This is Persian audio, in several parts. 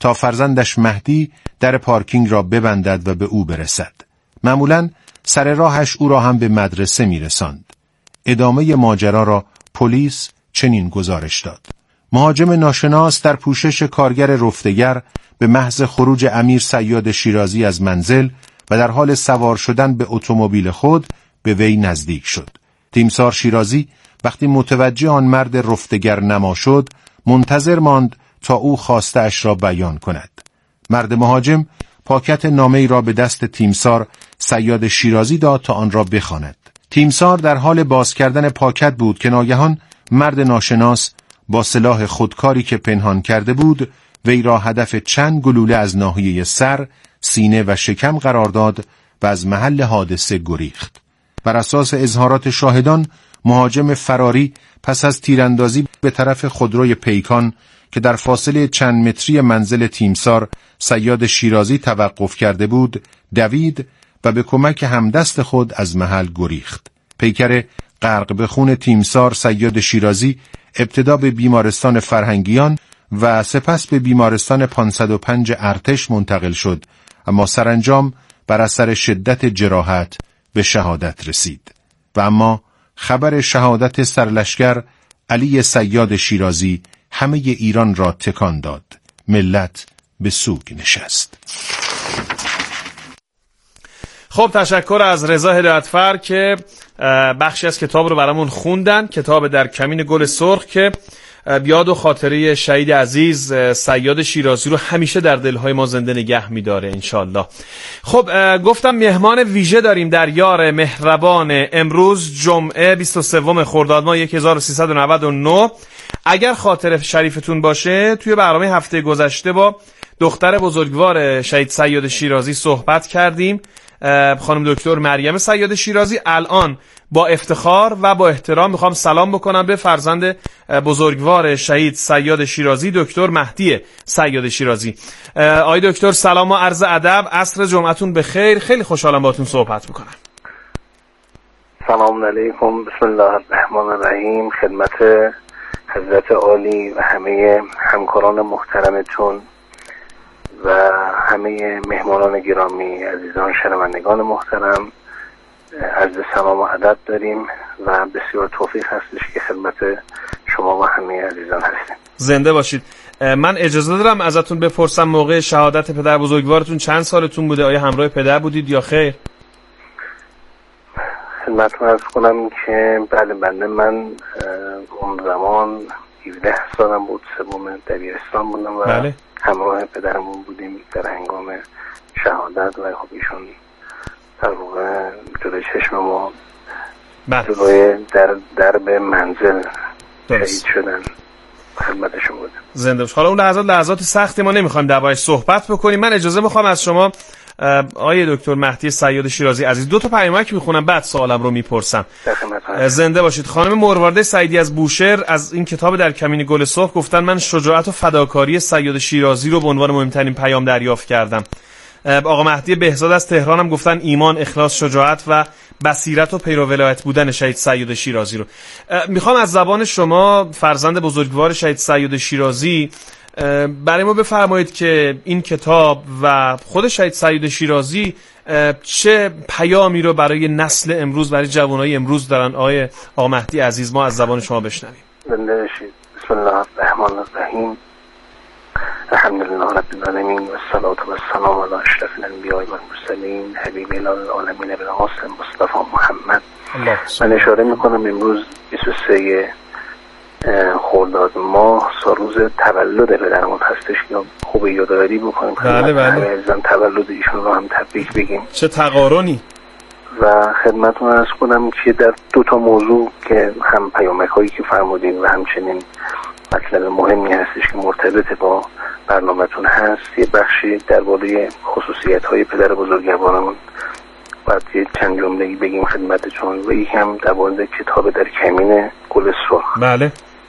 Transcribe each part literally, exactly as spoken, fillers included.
تا فرزندش مهدی در پارکینگ را ببندد و به او برسد. معمولاً سر راهش او را هم به مدرسه می‌رساند. ادامه ماجرا را پلیس چنین گزارش داد: مهاجم ناشناس در پوشش کارگر رفتگر به محض خروج امیر صیاد شیرازی از منزل و در حال سوار شدن به اتومبیل خود به وی نزدیک شد. تیمسار شیرازی وقتی متوجه آن مرد رفتگر نما شد، منتظر ماند تا او خواسته اش را بیان کند. مرد مهاجم پاکت نامه‌ای را به دست تیمسار صیاد شیرازی داد تا آن را بخواند. تیمسار در حال باز کردن پاکت بود که ناگهان مرد ناشناس با سلاح خودکاری که پنهان کرده بود وی را هدف چند گلوله از ناحیه سر، سینه و شکم قرار داد و از محل حادثه گریخت. بر اساس اظهارات شاهدان، مهاجم فراری پس از تیراندازی به طرف خودروی پیکان که در فاصله چند متری منزل تیمسار صیاد شیرازی توقف کرده بود، دوید و به کمک همدست خود از محل گریخت. پیکر غرق به خون تیمسار صیاد شیرازی ابتدا به بیمارستان فرهنگیان و سپس به بیمارستان پانصد و پنج ارتش منتقل شد، اما سرانجام بر اثر شدت جراحت به شهادت رسید. و اما خبر شهادت سرلشکر علی صیاد شیرازی همه ایران را تکان داد. ملت به سوگ نشست. خب تشکر از رضا هدایتفر که بخشی از کتاب رو برامون خوندن. کتاب در کمین گل سرخ که بیاد و خاطره شهید عزیز صیاد شیرازی رو همیشه در دلهای ما زنده نگه می‌داره انشالله. خب گفتم مهمان ویژه داریم در یار مهربان امروز جمعه بیست و سوم خرداد ماه هزار و سیصد و نود و نه. اگر خاطر شریفتون باشه توی برنامه هفته گذشته با دختر بزرگوار شهید صیاد شیرازی صحبت کردیم، خانم دکتر مریم صیاد شیرازی. الان با افتخار و با احترام میخوام سلام بکنم به فرزند بزرگوار شهید صیاد شیرازی، دکتر مهدی صیاد شیرازی. آقای دکتر سلام و عرض ادب، عصر جمعتون بخیر. خیلی خوشحالم باهاتون صحبت میکنم. سلام علیکم، بسم الله الرحمن الرحیم. خدمت حضرت عالی و همه همکاران محترمتون و همه مهمانان گرامی، عزیزان شنوندگان محترم، عرض سلام و ادب داریم و بسیار توفیق هستش که خدمت شما و همه عزیزان هستیم. زنده باشید. من اجازه دارم ازتون بپرسم موقع شهادت پدر بزرگوارتون چند سالتون بوده؟ آیا همراه پدر بودید یا خیر؟ خدمتتون عرض کنم که بله بنده من اون زمان هفده سالم بود، سوم دبیرستان بودم و بله. همراه پدرمون بودیم در هنگام شهادت و خب ایشون در واقع جلوی چشم ما جلوی در درب منزل شهید شدن. خدمتشون بودم. زنده باش. حالا اون لحظات لحظات سختی، ما نمیخوایم دربارش صحبت بکنیم. من اجازه میخوام از شما آقای دکتر مهدی صیاد شیرازی عزیز دو تا پیامک میخونم بعد سوالم رو میپرسم. زنده باشید. خانم مروارده سعیدی از بوشهر از این کتاب در کمین گل سرخ گفتن من شجاعت و فداکاری صیاد شیرازی رو به عنوان مهمترین پیام دریافت کردم. آقا مهدی بهزاد از تهران هم گفتن ایمان، اخلاص، شجاعت و بصیرت و پیرو ولایت بودن شهید صیاد شیرازی رو. میخوام از زبان شما فرزند بزرگوار شهید صیاد شیرازی برای ما بفرمایید که این کتاب و خود شهید صیاد شیرازی چه پیامی رو برای نسل امروز، برای جوانای امروز دارن. آقای آقا مهدی عزیز ما از زبان شما بشنویم. زنده باشید. بسم الله الرحمن الرحیم. الحمدلله رب العالمین و الصلاة و السلام علی اشرف الانبیاء و المرسلین حبیب العالمین ابوالقاسم مصطفی محمد. من اشاره میکنم امروز بیست و سه خرداد ماه روز تولد پدرمون هستش که خوب یادآوری بکنیم. بله بله. عزیزان تولد ایشون رو هم تبریک بگیم. چه تقارنی. و خدمتتون عرض کنم که در دو تا موضوع که هم پیامک هایی که فرمودین و همچنین مطلب مهمی هستش که مرتبط با برنامه‌تون هست، یه بخشی درباره خصوصیت های پدر بزرگوارمون باید یه چند جمله‌ای بگیم خدمتتون و یکم درباره کتاب در کمین گل سرخ. بله.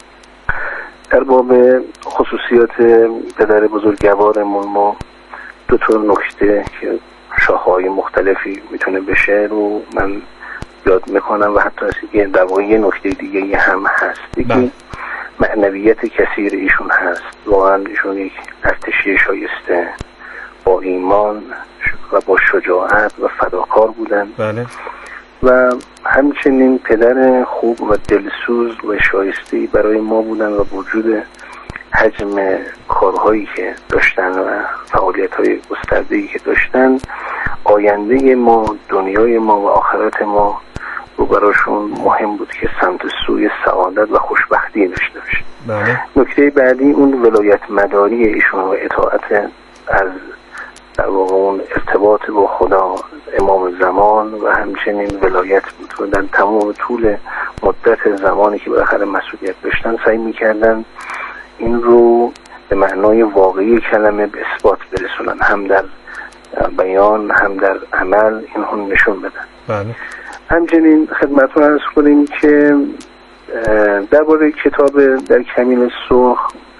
در باب خصوصیات پدر بزرگوارمون ما دو تا نکته که شاخه‌های مختلفی میتونه بشه رو من یاد میکنم و حتی از که در واقع یه نکته دیگه هم هست. یکی معنویت کثیر ایشون هست. واقعا ایشون یک ارتشی شایسته با ایمان و با شجاعت و فداکار بودن. بله. و همچنین پدر خوب و دلسوز و شایسته‌ای برای ما بودن و وجود حجم کارهایی که داشتن و فعالیت‌های گسترده‌ای که داشتن، آینده ما، دنیای ما و آخرت ما رو براشون مهم بود که سمت سوی سعادت و خوشبختی داشته باشه. بله. نکته بعدی اون ولایت مداری ایشون و اطاعت از در واقع اون ارتباط با خدا، امام زمان و همچنین ولایت بود و در تمام طول مدت زمانی که بالاخره مسئولیت داشتن سعی می‌کردن این رو به معنای واقعی کلمه به اثبات برسونن، هم در بیان هم در عمل این هم نشون بدن. بله. همچنین خدمتتون عرض کنیم که درباره کتاب در کمین سرخ،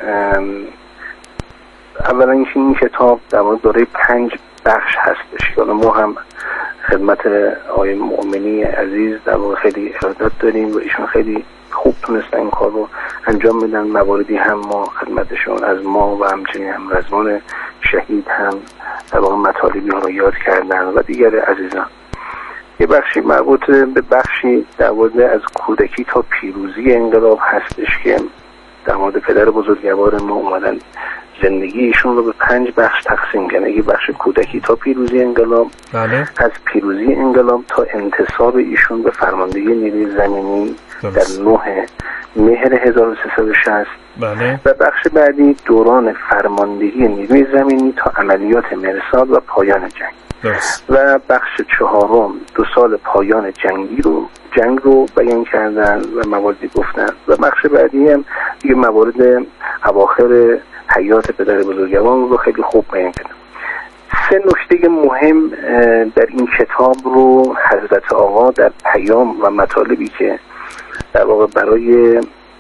اولا اینکه این کتاب در مورد دارای پنج بخش هستش که ما هم خدمت آقای مؤمنی عزیز در واقع خیلی ارادت داریم و ایشون خیلی خوب تونستن این کار رو انجام بدن. مواردی هم ما خدمتشون از ما و همچنین هم رضوان شهید هم در واقع مطالبی ها رو یاد کردن و دیگر عزیزان. یه بخشی مربوط به بخشی در مورد از کودکی تا پیروزی انقلاب هستش که در مورد پدر بزرگوار ما اومدن زندگی ایشون رو به پنج بخش تقسیم کردن. یه بخش کودکی تا پیروزی انقلاب، بله. از پیروزی انقلاب تا انتصاب ایشون به فرماندهی نیروی زمینی درست. در نه مهر هزار و سیصد و شصت، بله. و بخش بعدی دوران فرماندهی نیروی زمینی تا عملیات مرصاد و پایان جنگ. درست. و بخش چهارم دو سال پایان جنگی رو جنگ رو بیان کردن و مواردی گفتن و بخش بعدی هم دیگه موارد اواخر حیات پدر بزرگوار رو خیلی خوب بیان کردن. سه نکته مهم در این کتاب رو حضرت آقا در پیام و مطالبی که در واقع برای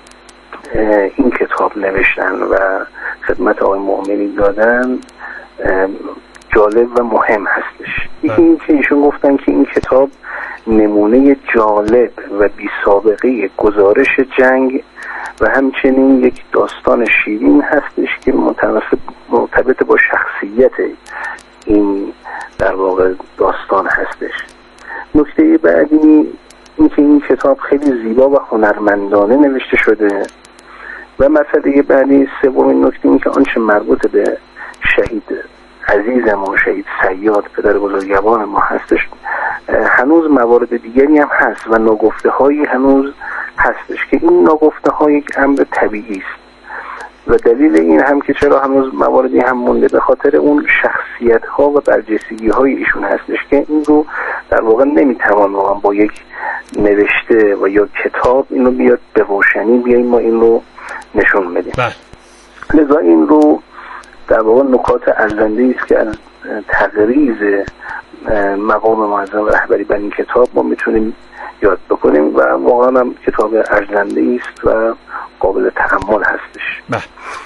این کتاب نوشتن و خدمت آقای مؤمنی دادن جالب و مهم هستش. یکی این که ایشون گفتن که این کتاب نمونه جالب و بی سابقه گزارش جنگ و همچنین یک داستان شیرین هستش که متناسب مرتبط با شخصیت این در واقع داستان هستش. نکته بعدی این که این کتاب خیلی زیبا و هنرمندانه نوشته شده و مسئله بعدی سومین نکته این که آنچه مربوط به شهید عزیز ما، شهید صیاد پدر بزرگوار ما هستش، هنوز موارد دیگری هم هست و ناگفته هایی هنوز هستش که این ناگفته ها یک امر طبیعی است و دلیل این هم که چرا هنوز مواردی هم مونده به خاطر اون شخصیت ها و برجستگی های ایشون هستش که این رو در واقع نمیتوان واقعا با یک نوشته و یا کتاب این رو بیاد به روشنی بیاییم ما این رو نشون بدیم. لذا این رو در واقع نکات ارزنده است که از تقریض مقام معظم رهبری بر این کتاب ما میتونیم یاد بکنیم و واقعا هم کتاب ارزنده است و قابل تأمل هستش. بله.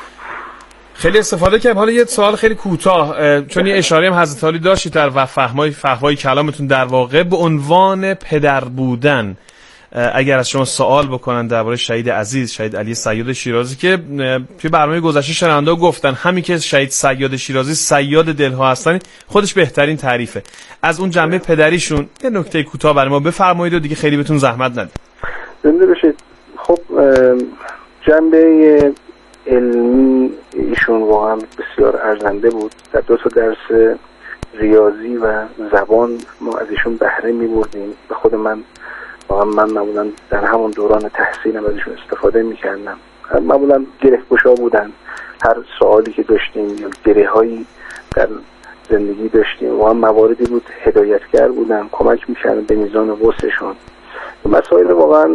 خیلی استفاده کردم. حالا یه سوال خیلی کوتاه، چون یه اشاره هم حضرت علی داشتید در فهمای فهوای کلامتون، در واقع به عنوان پدر بودن اگر از شما سوال بکنن درباره شهید عزیز شهید علی صیاد شیرازی که توی برنامه گذشته شنونده گفتن همین که شهید صیاد شیرازی صیاد دلها هستن خودش بهترین تعریفه. از اون جنبه پدریشون یه نکته کوتاه برای ما بفرمایید و دیگه خیلی بهتون زحمت ندید. زنده بشید. خب جنبه علمی ایشون واقعا بسیار ارزنده بود. در دو تا درس ریاضی و زبان ما از ایشون بهره می‌بردیم. به خود من واقعا من معمولا در همون دوران تحصیلم ازشون استفاده میکردم. معمولا گره گشا بودن، هر سوالی که داشتیم یا گره هایی در زندگی داشتیم واقعا مواردی بود هدایتگر بودن، کمک میکردن به میزان وسعشون. مسائل واقعا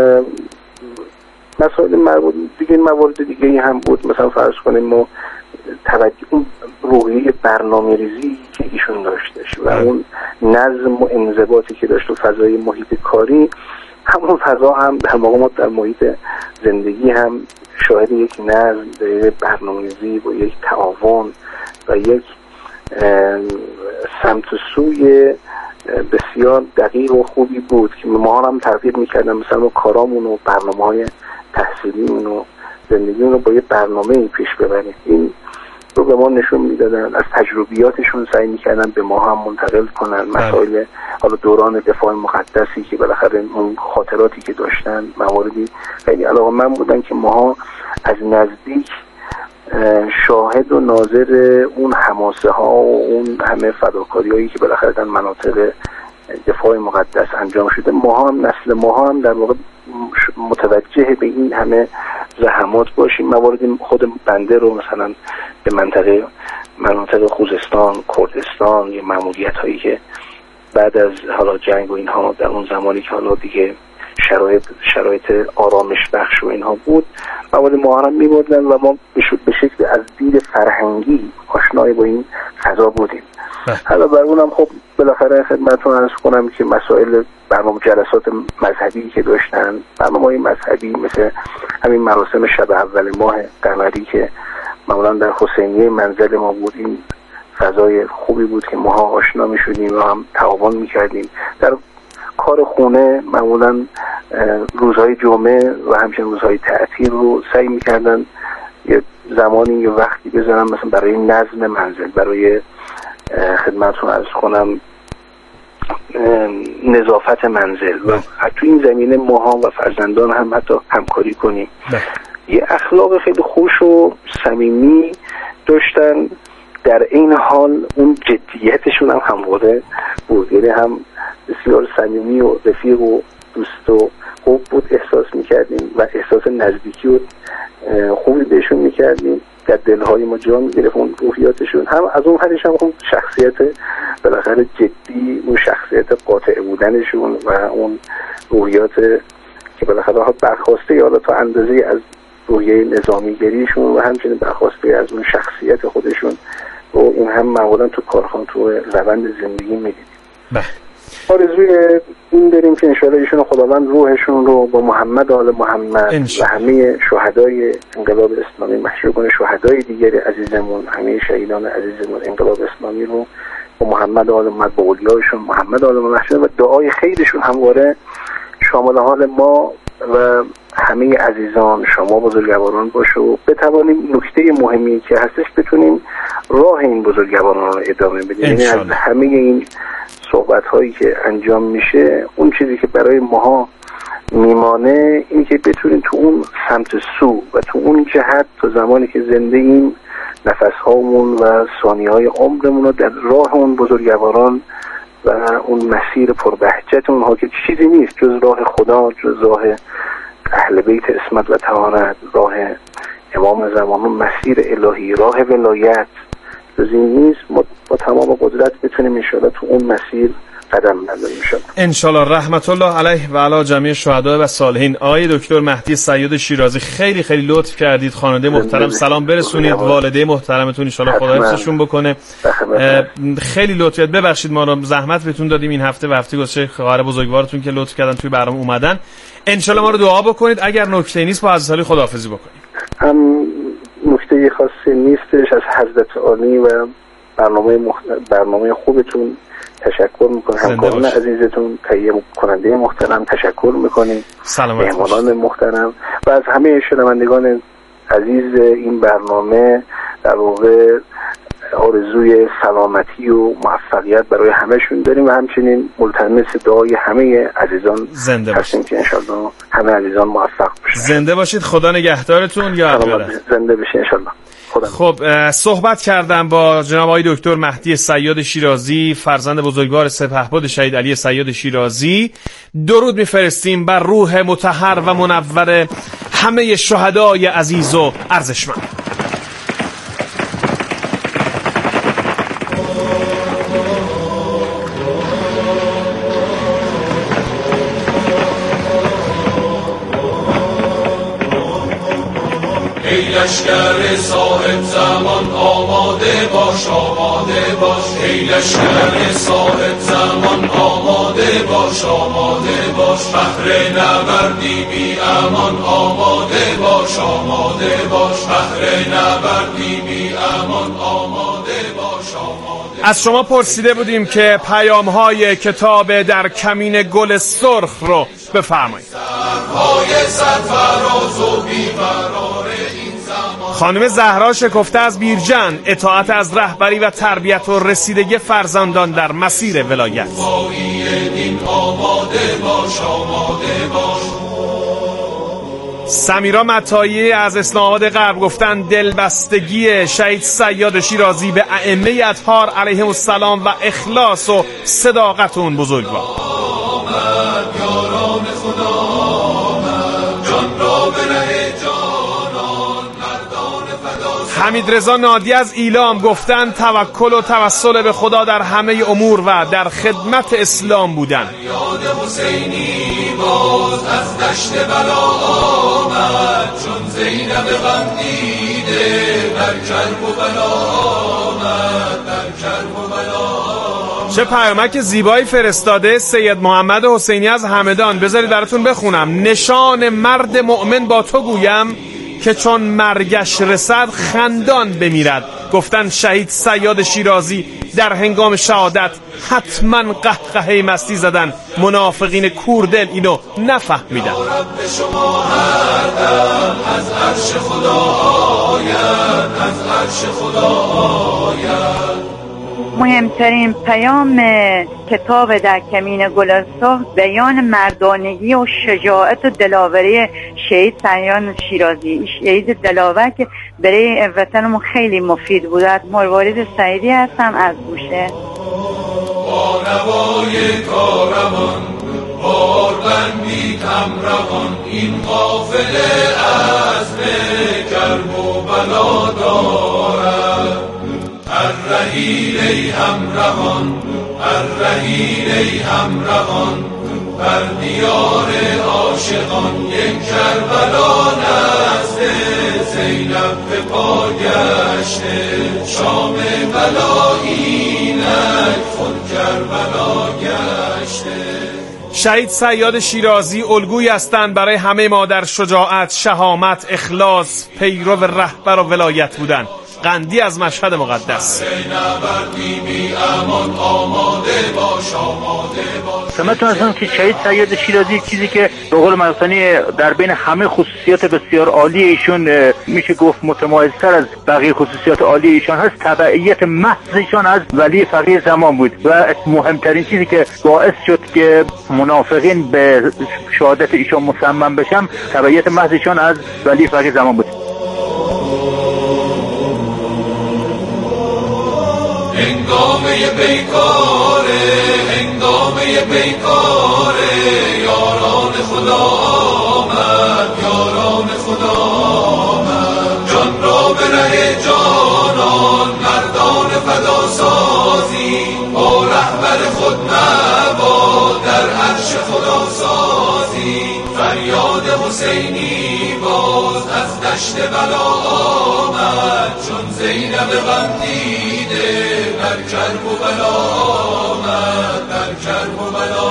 مسائل مربوط دیگه موارد دیگه هم بود. مثلا فرض کنیم ما توجه اون روحیه برنامه ریزی که ایشون داشتش و اون نظم و انضباطی که داشت و فضای محیط کاری، همون فضا هم در واقع ما در محیط زندگی هم شاهد یک نظم و برنامه ریزی و یک تعاون و یک سمت و سوی بسیار دقیق و خوبی بود که ما هم تغییر میکردن. مثلا کارامون و برنامه های تحصیلیمون و زندگی رو با یه برنامه پیش ببریم. این رو به ما نشون میدادن، از تجربیاتشون سعی میکردن به ما هم منتقل کنن مسائل حالا دوران دفاع مقدسی که بالاخره اون خاطراتی که داشتن مواردی خیلی علاقه‌مند بودن که ما از نزدیک شاهد و ناظر اون حماسه ها و اون همه فداکاری هایی که بالاخره در مناطق دفاع مقدس انجام شده، ما هم نسل ما هم در واقع متوجه به این همه زحمات باشیم. موارد خود بنده رو مثلا به منطقه مناطق خوزستان، کردستان یا ماموریت هایی که بعد از حالا جنگ و اینها در اون زمانی که حالا دیگه شرایط شرایط آرامش بخش و اینها بود، موارد ما هم می‌بردن و ما به شکل از دید فرهنگی آشنای با این فضا بودیم. حالا بر اونم خب بالاخره خدمتتون عرض کنم که مسائل برنامه جلسات مذهبی که داشتن، برنامه‌های مذهبی مثل همین مراسم شب اول ماه قمری که معمولا در حسینیه منزل ما بود، این فضای خوبی بود که ماها آشنا می‌شدیم و هم تعاون می‌کردیم. در کار خونه معمولا روزهای جمعه و همچنین روزهای تعطیل رو سعی می‌کردن یه زمانی یه وقتی بذارن مثلا برای نظم منزل، برای خدمتتون عرض کنم نظافت منزل و تو این زمینه ماها و فرزندان هم حتی همکاری کنیم. یه اخلاق خیلی خوش و صمیمی داشتن، در این حال اون جدیتشون هم همواره بود، یعنی هم بسیار صمیمی و رفیق و دوست و خوب بود، احساس میکردیم و احساس نزدیکی و خوبی بهشون میکردیم، در دلهای ما جا میگرفت اون روحیاتشون. هم از اون حدش هم اون شخصیت بالاخره جدی، اون شخصیت قاطع بودنشون و اون روحیات که بالاخره برخواسته یا تا اندازه از روحیه نظامیگریشون و همچنین برخواسته از اون شخصیت خودشون و این هم معمولا تو کارخانه تو روند زندگی میدیدیم. آرزوی این داریم که انشاءالله ایشون خداوند روحشون رو با محمد آل محمد و همه شهدای انقلاب اسلامی محشور کنه، شهدای دیگر عزیزمون، همه شهیدان عزیزمون انقلاب اسلامی رو با محمد آل محمد، با اولیایشون محمد آل محمد محشور و دعای خیرشون همواره شامل حال ما و همه عزیزان شما بزرگواران باشه و بتوانیم نکته مهمی که هستش بتونیم راه این بزرگواران رو ادامه بدیم. یعنی از همه این صحبت هایی که انجام میشه اون چیزی که برای ماها میمانه این که بتونیم تو اون سمت سو و تو اون جهت تا زمانی که زنده این نفس هامون و ثانیه های عمرمون رو در راه اون بزرگواران و اون مسیر پربهجت اونها که چیزی نیست جز راه خدا، جز راه اهل بیت اسمت و طهارت، راه امام زمان، مسیر الهی، راه ولایت، جز این نیست. ما با تمام قدرت بتونیم انشاءالله تو اون مسیر قدم بزنیم انشاءالله. انشاءالله. رحمت الله علیه و علی جمیع شهدا و صالحین. آقای دکتر مهدی سیاد شیرازی خیلی خیلی لطف کردید، خانواده محترم سلام برسونید، والده محترمتون انشاءالله خدا حفظشون بکنه. خیلی لطف کردید، ببخشید ما رو زحمت بهتون دادیم این هفته و هفته گذشته، خواهر بزرگوارتون که لطف کردن توی برنامه اومدن. انشاءالله ما رو دعا بکنید، اگر نکته نیست با عزیزانی خداحافظی بکنیم. هم نکته خاصی نیستش، از حضرت عالی و برنامه مخ... برنامه خوبتون تشکر میکنم، همکاران عزیزتون، تهیه کننده محترم تشکر میکنیم، مهمانان محترم و از همه شنوندگان عزیز این برنامه در واقع آرزوی سلامتی و موفقیت برای همهشون داریم و همچنین ملتمس دعای همه عزیزان زنده باشید که انشالله همه عزیزان موفق باشید. زنده باشید، خدا نگهدارتون. یا زنده باشید انشالله. خب صحبت کردم با جناب آقای دکتر مهدی سیاد شیرازی، فرزند بزرگوار سپهبد شهید علی سیاد شیرازی. درود میفرستیم بر روح مطهر و منور همه شهدای عزیز و ارزشمند. ای لشکر صاحب زمان آماده باش، آماده باش. ای لشکر صاحب زمان آماده باش، آماده باش. بهر نبردی بی امان آماده باش، آماده باش. بهر نبردی بی امان آماده باش، آماده. از شما پرسیده بودیم که پیام‌های کتاب در کمین گل سرخ رو بفرمایید. سرهای سرفراز و بی‌قرار خانم زهرا شکفته از بیرجند، اطاعت از رهبری و تربیت و رسیدگی فرزندان در مسیر ولایت. سمیرا متایی از اسلام آباد غرب گفتن دلبستگی شهید صیاد شیرازی به ائمه اطهار علیهم السلام و اخلاص و صداقت اون بزرگوار. حمید رضا نادی از ایلام گفتن توکل و توسل به خدا در همه امور و در خدمت اسلام بودن. یاد حسینی باز از دشت بلا آمد، چون زینب غم دیده در کرب و بلا آمد، در کرب و بلا. چه پیامک زیبایی فرستاده سید محمد حسینی از همدان. بذارید براتون بخونم. نشان مرد مؤمن با تو گویم که چون مرگش رسد خندان بمیرد. گفتن شهید صیاد شیرازی در هنگام شهادت حتما قهقهه مستی زدن. منافقین کوردل اینو نفهمیدن. رب شما هر دم از عرش خدا آید، از عرش خدا آید. مهمترین پیام کتاب در کمین گل سرخ بیان مردانگی و شجاعت و دلاوری شهید صیاد شیرازی، شهید دلاور که برای وطنمون خیلی مفید بود. مروارید سعیدی هستم از گوشه. با نوای کاروان باربندی کم روان، این قافله از کرب و بلا دارد. الرحیل ای همراهان، الرحیل ای همراهان، بر دیار عاشقان یک کربلا نزد زینب به پا گشته. شام بلا اینک خود کربلا گشته. شهید صیاد شیرازی الگویی هستند برای همه ما در شجاعت، شهامت، اخلاص، پیرو رهبر و ولایت بودن. قندی از مشهد مقدس. خدمتتون هستم که شهید صیاد شیرازی چیزی که به قول معروفانی در بین همه خصوصیات بسیار عالی ایشون میشه گفت متمایزتر از بقیه خصوصیات عالی ایشان هست، تبعیت محض ایشان از ولی فقیه زمان بود و مهمترین چیزی که باعث شد که منافقین به شهادت ایشان مصمم بشن تبعیت محض ایشان از ولی فقیه زمان بود. هنگامه پیکاره، هنگامه پیکاره، یاران خدا آمد، یاران خدا آمد. جان را به ره جانان مردان فدا سازی، با رهبر خود مباد در عرش خدا سازی. فریاد حسینی باز از دشت بلا آمد، چون زینب غم دیده در کرب و بلا آمد، در کرب و بلا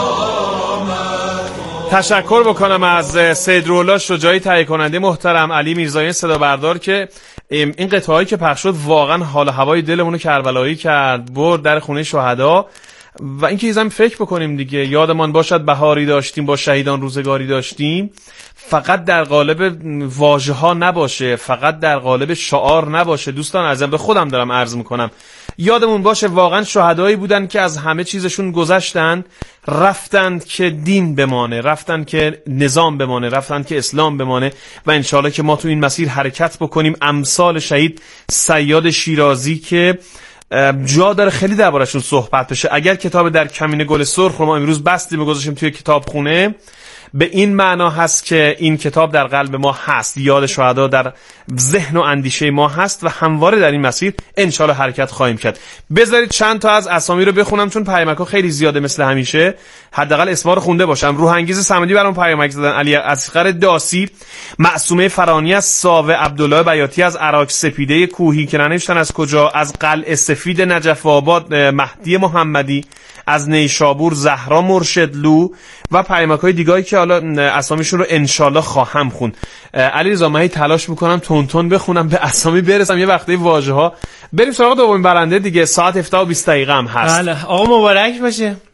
آمد. تشکر بکنم از سید رولا شجاعی تهیه کننده محترم، علی میرزایی صدا بردار که این قطعه‌ای که پخش شد واقعا حال و هوای دلمون رو کربلایی کرد، برد در خونه شهدا. و اینکه یه زمین فکر بکنیم دیگه، یادمان باشد بهاری داشتیم با شهیدان روزگاری داشتیم، فقط در قالب واژه ها نباشه، فقط در قالب شعار نباشه. دوستان عزیزم به خودم دارم عرض میکنم، یادمون باشه واقعا شهدایی بودن که از همه چیزشون گذشتن، رفتند که دین بمانه، رفتند که نظام بمانه، رفتند که اسلام بمانه. و انشالله که ما تو این مسیر حرکت بکنیم امثال شهید صیاد شیرازی که جا داره خیلی دربارشون صحبت بشه. اگر کتاب در کمین گل سرخ رو ما امروز بستیم و گذاشتیم توی کتابخونه، به این معنا هست که این کتاب در قلب ما هست، یاد شهدا در ذهن و اندیشه ما هست و همواره در این مسیر انشالله حرکت خواهیم کرد. بذارید چند تا از اسامی رو بخونم چون پیامک‌ها خیلی زیاده مثل همیشه، حداقل اسما رو خونده باشم. روحانگیز صمدی برام پیامک زدن، علی اصغر داسی، معصومه فرانی از ساوه، عبدالله بیاتی از عراق سپیده کوهی که ننوشتن از کجا، از قلعه سفید نجف آباد مهدی محمدی، از نیشابور زهرا مرشدلو و پیامک‌های دیگه‌ای که حالا اسامیشون رو انشالله خواهم خوند. علیرضا من تلاش میکنم تون تون بخونم به اسامی برسم، یه وقتی واژه‌ها. بریم سراغ دومین برنده دیگه، ساعت هفده و بیست دقیقه هم هست. بله آقا مبارک باشه.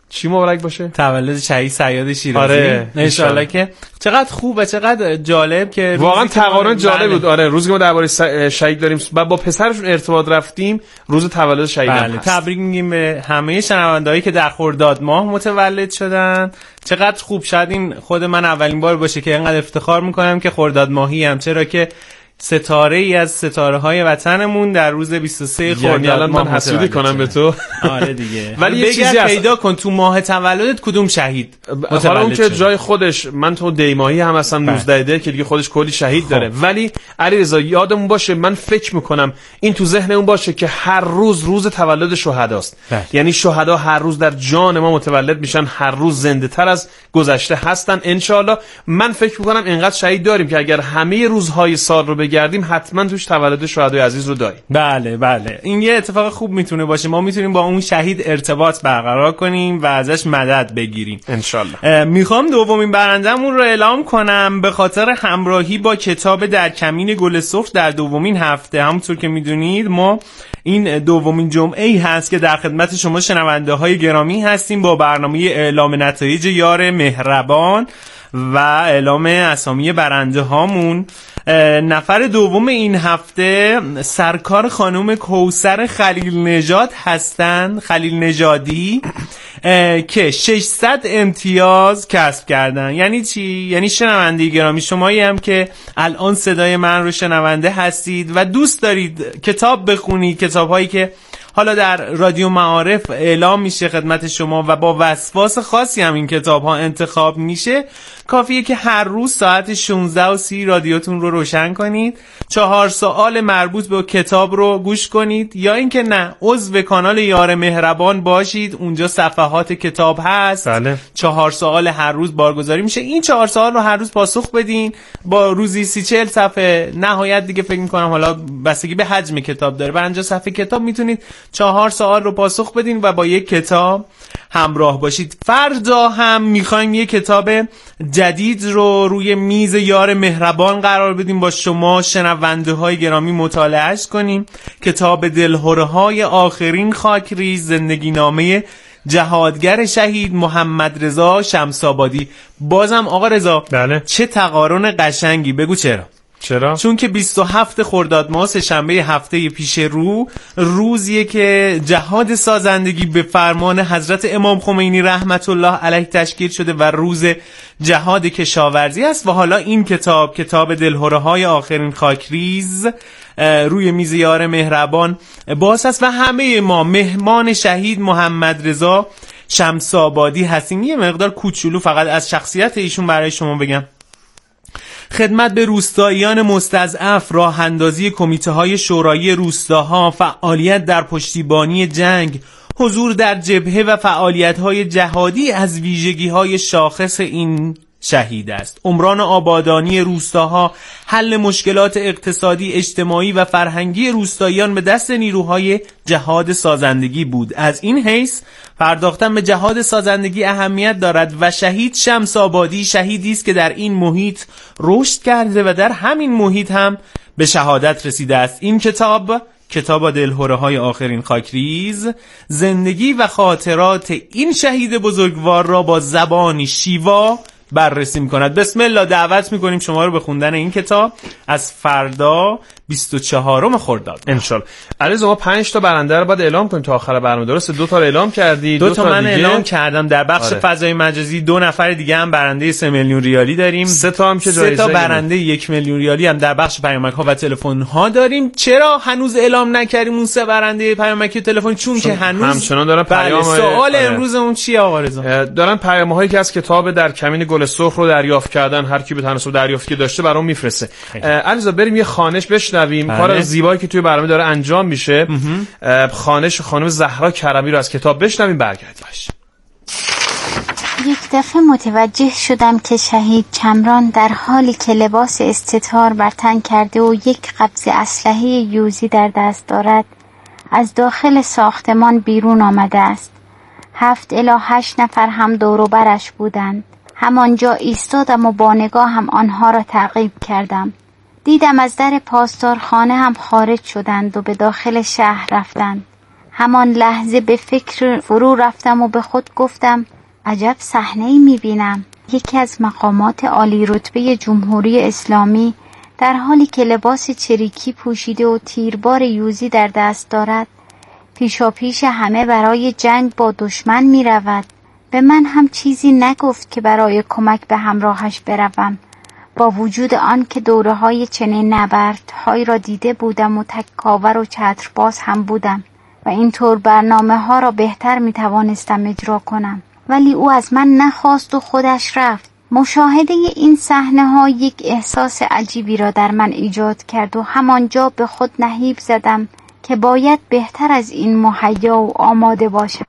چی مبارک باشه؟ تولد شهید صیاد شیرازی. آره انشالله که چقدر خوب و چقدر جالب که واقعا تقارن جالب بود. آره روزی که ما درباره شهید داریم با پسرشون ارتباط رفتیم، روز تولد شهید بله. هم هست. تبریک میگیم به همه شنوندهایی که در خرداد ماه متولد شدن. چقدر خوب. شاید این خود من اولین بار باشه که اینقدر افتخار میکنم که خرداد ماهی هم، چرا که ستاره ای از ستاره های وطنمون در روز بیست و سه خرداد ماه من حسودی کنم به تو. آره دیگه. ولی یه چیزی پیدا کن تو ماه تولدت کدوم شهید حالا اون که جای خودش، من تو دی ماهی هم هستم نوزده ده که دیگه خودش کلی شهید خب. داره. ولی علیرضا یادمون باشه، من فکر میکنم این تو ذهنمون باشه که هر روز روز تولد شهداست. یعنی شهدا هر روز در جان ما متولد میشن، هر روز زنده تر از گذشته هستن ان شاء الله. من فکر میکنم اینقدر شهید داریم که اگر همه روزهای سال رو بگردیم حتما توش تولد شهدای عزیز رو داریم. بله بله، این یه اتفاق خوب میتونه باشه. ما میتونیم با اون شهید ارتباط برقرار کنیم و ازش مدد بگیریم ان شاء الله. میخوام دومین برندمون رو اعلام کنم به خاطر همراهی با کتاب در کمین گل سرخ در دومین هفته. همونطور که میدونید ما این دومین جمعه ای هست که در خدمت شما شنونده های گرامی هستیم با برنامه اعلام نتایج یار مهربان و اعلام اسامی برنده هامون. نفر دوم این هفته سرکار خانم کوثر خلیل نژاد هستند، خلیل نژادی، که ششصد امتیاز کسب کردن. یعنی چی؟ یعنی شنونده گرامی شمایی هم که الان صدای من رو شنونده هستید و دوست دارید کتاب بخونید، کتاب هایی که حالا در رادیو معارف اعلام میشه خدمت شما و با وسواس خاصی هم این کتاب ها انتخاب میشه، کافیه که هر روز ساعت شانزده و سی رادیوتون رو روشن کنید، چهار سوال مربوط به کتاب رو گوش کنید، یا اینکه نه عضو کانال یار مهربان باشید، اونجا صفحات کتاب هست. بله. چهار سوال هر روز بارگذاری میشه، این چهار سوال رو هر روز پاسخ بدین با روزی سی چهل صفحه. نهایت دیگه فکر میکنم حالا بستگی به حجم کتاب داره، پنجاه صفحه کتاب میتونید چهار سوال رو پاسخ بدین و با یک کتاب همراه باشید. فردا هم میخوایم یک کتاب جدید رو روی میز یار مهربان قرار بدیم، با شما شنونده های گرامی مطالعهش کنیم. کتاب دلهره های آخرین خاکریز، زندگی نامه جهادگر شهید محمد رضا شمس‌آبادی. بازم آقا رضا بله. چه تقارن قشنگی، بگو چرا؟ چرا؟ چون که بیست و هفتم خرداد ماه سه‌شنبه هفته پیش رو روزیه که جهاد سازندگی به فرمان حضرت امام خمینی رحمت الله علیه تشکیل شده و روز جهاد کشاورزی است. و حالا این کتاب، کتاب دلهره های آخرین خاکریز، روی میز یار مهربان باز است و همه ما مهمان شهید محمد رضا شمس‌آبادی هستیم. یه مقدار کوچولو فقط از شخصیت ایشون برای شما بگم. خدمت به روستاییان مستضعف، راه اندازی کمیته های شورایی روستاها، فعالیت در پشتیبانی جنگ، حضور در جبهه و فعالیت های جهادی از ویژگی های شاخص این شهید است. عمران آبادانی روستاها، حل مشکلات اقتصادی، اجتماعی و فرهنگی روستاییان به دست نیروهای جهاد سازندگی بود. از این حیث پرداختن به جهاد سازندگی اهمیت دارد و شهید شمس‌آبادی شهیدی است که در این محیط رشد کرده و در همین محیط هم به شهادت رسیده است. این کتاب، کتاب دلهره های آخرین خاکریز، زندگی و خاطرات این شهید بزرگوار را با زبانی شیوا بررسی می‌کند. بسم الله، دعوت می‌کنیم شما رو به خوندن این کتاب از فردا بیست و چهارم خرداد ان شاء الله. علیرضا ما پنج تا برنده رو بعد اعلام کنیم تا آخر برنامه، درسته؟ دو تا رو اعلام کردی، دو, دو تا, تا من دیگه اعلام کردم. در بخش آره. فضای مجازی دو نفر دیگه هم برنده سه میلیون ریالی داریم. سه تا هم که جایزه، سه تا برنده یک میلیون ریالی هم در بخش پیامک‌ها و تلفن‌ها داریم. چرا هنوز اعلام نکردیم اون سه برنده پیامکی و تلفن؟ چون که هنوز همچنان دارن پیام. بله. سوال آره. امروزمون چیه آقا رضا؟ دارن پیام‌هایی که از کتاب در کمین گل سرخ رو دریافت کردن، هر کی به تناسب دریافتی داشته برام میفرسته. علیرضا بریم یه خوانش بشنویم. بله. کار زیبایی که توی برنامه داره انجام میشه. خوانش خانم زهرا کرمی رو از کتاب بشنویم، برگردیم. یک دفعه متوجه شدم که شهید کمران در حالی که لباس استتار بر تن کرده و یک قبض اسلحه یوزی در دست دارد از داخل ساختمان بیرون آمده است. هفت الی هشت نفر هم دور و برش بودند. همانجا ایستادم و با نگاه هم آنها را تعقیب کردم. دیدم از در پاسدارخانه هم خارج شدند و به داخل شهر رفتند. همان لحظه به فکر فرو رفتم و به خود گفتم عجب صحنه‌ای می‌بینم. یکی از مقامات عالی رتبه جمهوری اسلامی در حالی که لباس چریکی پوشیده و تیربار یوزی در دست دارد پیشا پیش همه برای جنگ با دشمن می رود. به من هم چیزی نگفت که برای کمک به همراهش بروم، با وجود آن که دوره های چنین نبردهایی را دیده بودم و تکاور و چترباز هم بودم و اینطور برنامه ها را بهتر می توانستم اجرا کنم. ولی او از من نخواست و خودش رفت. مشاهده این صحنه ها یک احساس عجیبی را در من ایجاد کرد و همانجا به خود نهیب زدم که باید بهتر از این مهیا و آماده باشم.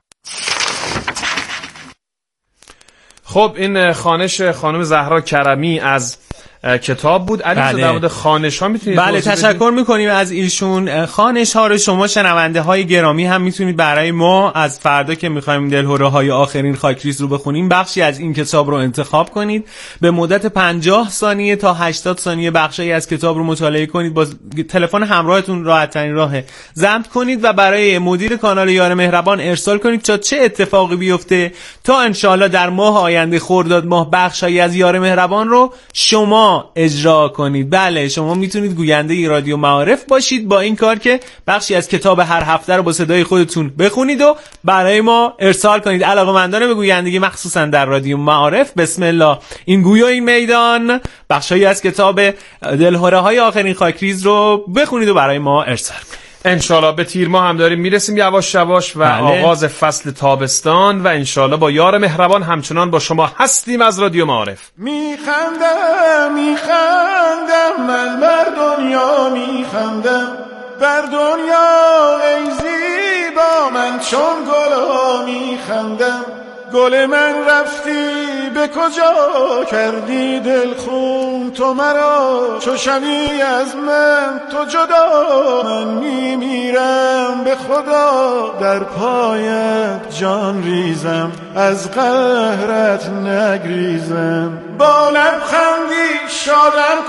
خب این خوانش خانم زهرا کرمی از کتاب بود. علی بله. در مورد خوانش ها میتونید بله تشکر میکنیم از ایشون. خوانش ها رو شما شنونده های گرامی هم میتونید برای ما از فردا که میخوایم دلهره های آخرین خاکریز رو بخونیم بخشی از این کتاب رو انتخاب کنید. به مدت پنجاه ثانیه تا هشتاد ثانیه بخشی از کتاب رو مطالعه کنید. با تلفن همراهتون راحت ترین راهه ضبط کنید و برای مدیر کانال یار مهربان ارسال کنید تا چه اتفاقی بیفته تا انشالله در ماه آینده خرداد ماه بخشی از یار مهربان رو شما اجرا کنید. بله شما میتونید گوینده ای رادیو معارف باشید با این کار که بخشی از کتاب هر هفته رو با صدای خودتون بخونید و برای ما ارسال کنید. علاقه‌مندان به گویندگی مخصوصا در رادیو معارف بسم الله این گویا این میدان بخشی از کتاب دلهره های آخرین خاکریز رو بخونید و برای ما ارسال کنید. انشالله به تیر ماه هم داریم میرسیم یواش یواش و بله. آغاز فصل تابستان و انشالله با یار مهربان همچنان با شما هستیم از رادیو معارف. میخندم میخندم من بر دنیا میخندم، بر دنیا ای زیبا من چون گلا میخندم. گل من رفتی به کجا کردی دل خون تو مرا، چو شوی از من تو جدا من میمیرم به خدا. در پایت جان ریزم از قهرت نگریزم، با لبخندی شادم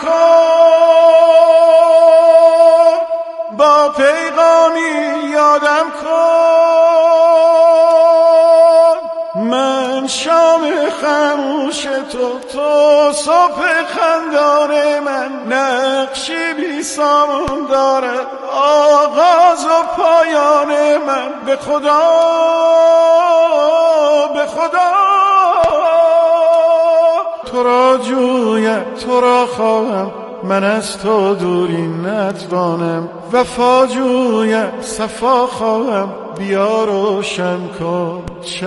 کن، با پیغامی یادم کن. من شام خاموش تو، تو صبح خندان من. نقشی بی سامان دارد آغاز و پایان من. به خدا به خدا تو را جویم تو را خواهم، من از تو دوری نتوانم. وفا جویم صفا خواهم، بیا روشن کن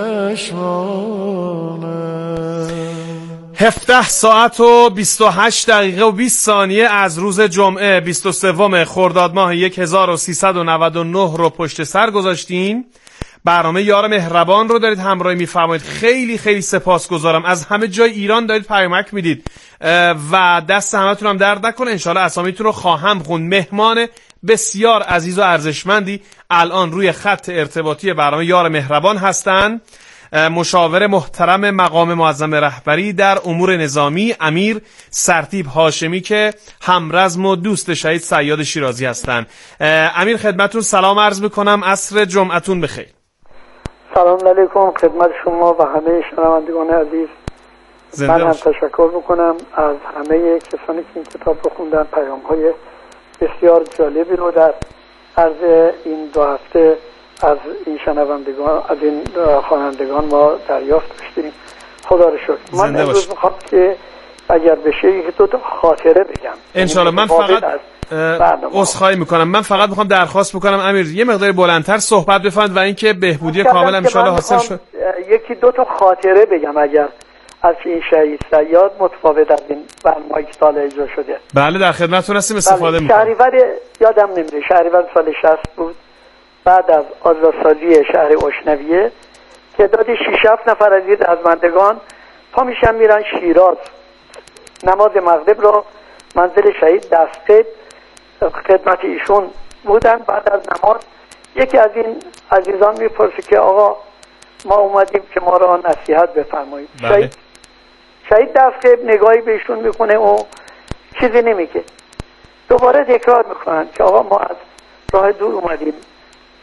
چشمانم. هفده ساعت و بیست و هشت دقیقه و بیست ثانیه از روز جمعه بیست و سوم خرداد ماه هزار و سیصد و نود و نه رو پشت سر گذاشتیم. برنامه یار مهربان رو دارید همراهی میفرمایید. خیلی خیلی سپاسگزارم. از همه جای ایران دارید پیامک میدید و دست همتون هم درد نکنه. انشالله اسامیتون رو خواهم خوند. مهمان بسیار عزیز و ارزشمندی الان روی خط ارتباطی برنامه یار مهربان هستن. مشاور محترم مقام معظم رهبری در امور نظامی امیر سرتیپ هاشمی که همرزم و دوست شهید صیاد شیرازی هستن. امیر خدمتون سلام عرض میکنم. عصر جمعتون بخیر. سلام علیکم خدمت شما و همه شنوندگان عزیز. من هم تشکر میکنم از همه کسانی که این کتاب رو خوندن. پیام های بسیار جالبی رو در عرض این دو هفته از این شنوندگان از این خوانندگان ما دریافت داشتیم. خدا رو شکر. من امروز میخوام که اگر بشه یک دو تا خاطره بگم انشالله. من فقط عذرخواهی میکنم، من فقط میخوام درخواست بکنم امیر یه مقدار بلندتر صحبت بفرمایید و اینکه بهبودی کامل ان شاء الله حاصل شد. یکی دو تا خاطره بگم اگر از این شهید صیاد متفاوت از این برنامه‌ای که سال اجرا شده. بله در خدمتتون هستیم استفاده میکنم. شهریور یادم نمیره، شهریور سال شصت بود بعد از آزادسازی شهر اشنویه که تعدادی شش هفت نفر از رزمندگان پا میشن میرن شیراز. نماز مغرب رو منزل شهید دستقید خدمت ایشون بودن. بعد از نماز یکی از این عزیزان میپرسه که آقا ما اومدیم که ما را نصیحت بفرمایید. بله. شهید شهید دستقید نگاهی بهشون میکنه و چیزی نمیگه. دوباره تکرار میکنن که آقا ما از راه دور اومدیم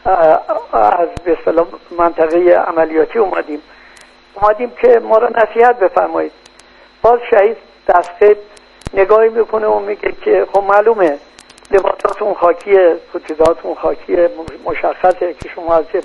از به اصطلاح منطقه عملیاتی اومدیم اومدیم که ما را نصیحت بفرمایید. باز شهید دسته نگاهی میکنه و میگه که خب معلومه لباساتون خاکیه، پوتیداتون خاکیه، مشخصه که شما از